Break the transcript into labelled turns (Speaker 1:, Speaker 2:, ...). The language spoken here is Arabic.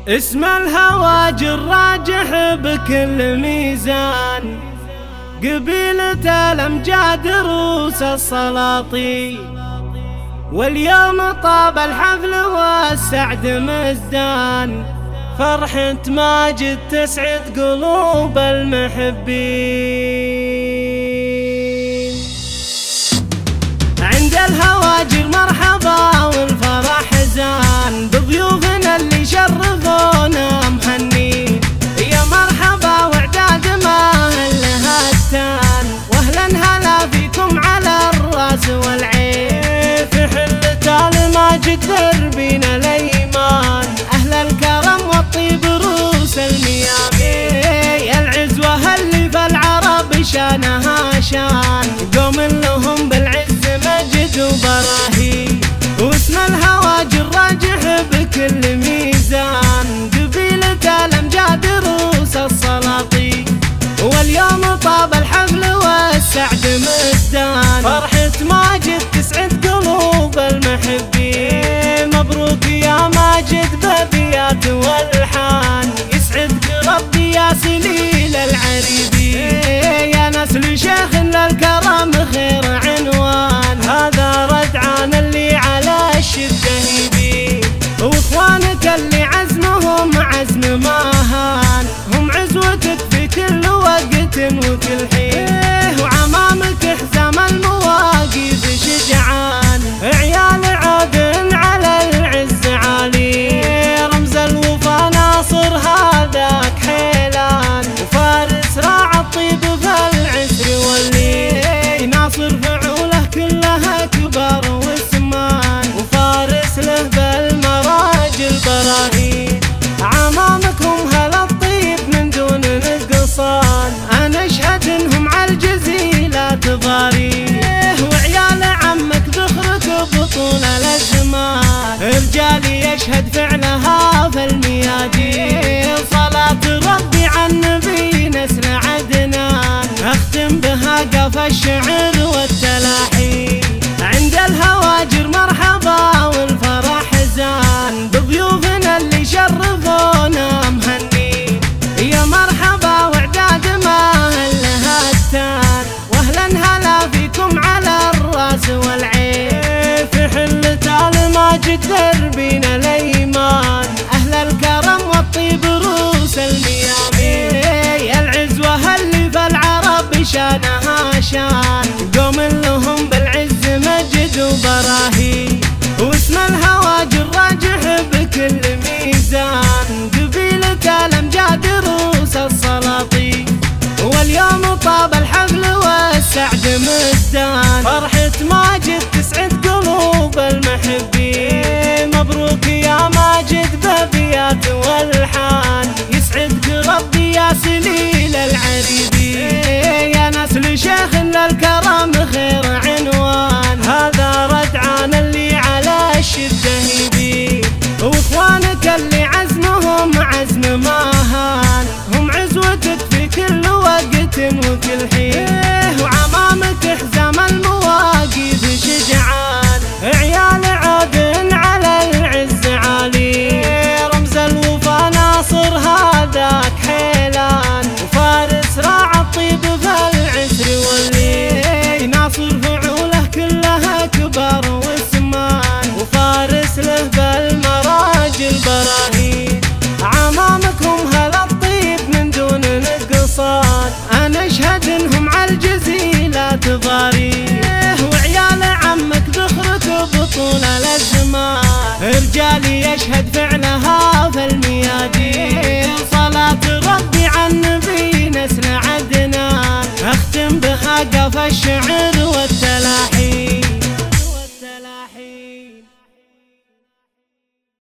Speaker 1: اسم الهواجر راجح بكل ميزان، قبيلة الأمجاد روس السلاطين، واليوم طاب الحفل والسعد مزدان، فرحة ماجد تسعد قلوب المحبين. عند الهواجر مرحبا والفرح زان، بضيوفنا اللي شرفونا مهنين، يا مرحبا وعداد ما أهلها التان، واهلا هلا فيكم على الراس والعين، في حلة آل ماجد دربنا الأيمان، أهل الكرم والطيب روس الميامين، العزوة اللي في العرب شانها شان، قوم لهم بالعز مجد وبراهين، واسم الهواجر راجح بكل ميزان، قبيلة الأمجاد روس السلاطين، واليوم طاب الحفل والسعد مزدان، فرحة ماجد تسعد قلوب المحبين، مبروك يا ماجد بأبيات والحان، يسعدك ربي يا سليل العريبين، يا نسل شيخ للكرم خير عنوان، هذا ردعان اللي على الشدة يبين، واخوانك اللي عزمهم عزم ما هان، هم عزوتك في كل وقت وكل حين، وعمامك حزام المواقف شجعان، عيال عادن على العز عالي، رمز الوفا ناصر هذاك حيلان، وفارس راعى الطيب في العسر واللي، ناصر فعوله كلها كبر وسمان، وفارس له بالمراجل براهين، عمامكم هلا الطيب من دون نقصان، انا اشهد انهم على الجزيلة تضارين، وعيال عمك ذخرك بطول الازمان، رجالي يشهد فعلها في الميادين، صلاة ربي عن نبي نسل عدنان، اختم بها قف الشعر والتلاحين، عند الهواجر مرحبا والفرح زان، بضيوفنا اللي شرفونا مهنين، يا مرحبا وعداد ما أهلها التان، واهلا هلا فيكم على الراس والعين، في حلة آل ماجد دربنا الأيمان، أهل الكرم والطيب روس الميامين، العزوة اللي في العرب شانها شان، قوم لهم بالعز مجد وبراهين، واسم الهواجر راجح بكل ميزان، قبيلة الأمجاد روس السلاطين، واليوم طاب الحفل والسعد مزدان، فرحة ماجد تسعد قلوب المحبين، مبروك يا ماجد بأبيات والحان، يسعدك ربي يا سليل العريبين، يا نسل شيخ للكرم خير عنوان، هذا ردعان اللي على الشدة يبين، واخوانك اللي عزمهم عزم ما هان، هم عزوتك في كل وقت وكل حين، وعمامك حزام المواقف شجعان، عيال عادن على العز عالي، رمز الوفا ناصر هذاك حيلان، وفارس راعى الطيب في العسر واللي، ناصر فعوله كلها كبر وسمان، وفارس له بالمراجل براهين، عمامكم هلا الطيب من دون نقصان، انا اشهد انهم على الجزيلة تضارين، وعيال عمك ذخرك بطول الازمان، رجالي يشهد فعلها في الميادين، صلاة ربي عن نبي نسل عدنان، اختم بها قف الشعر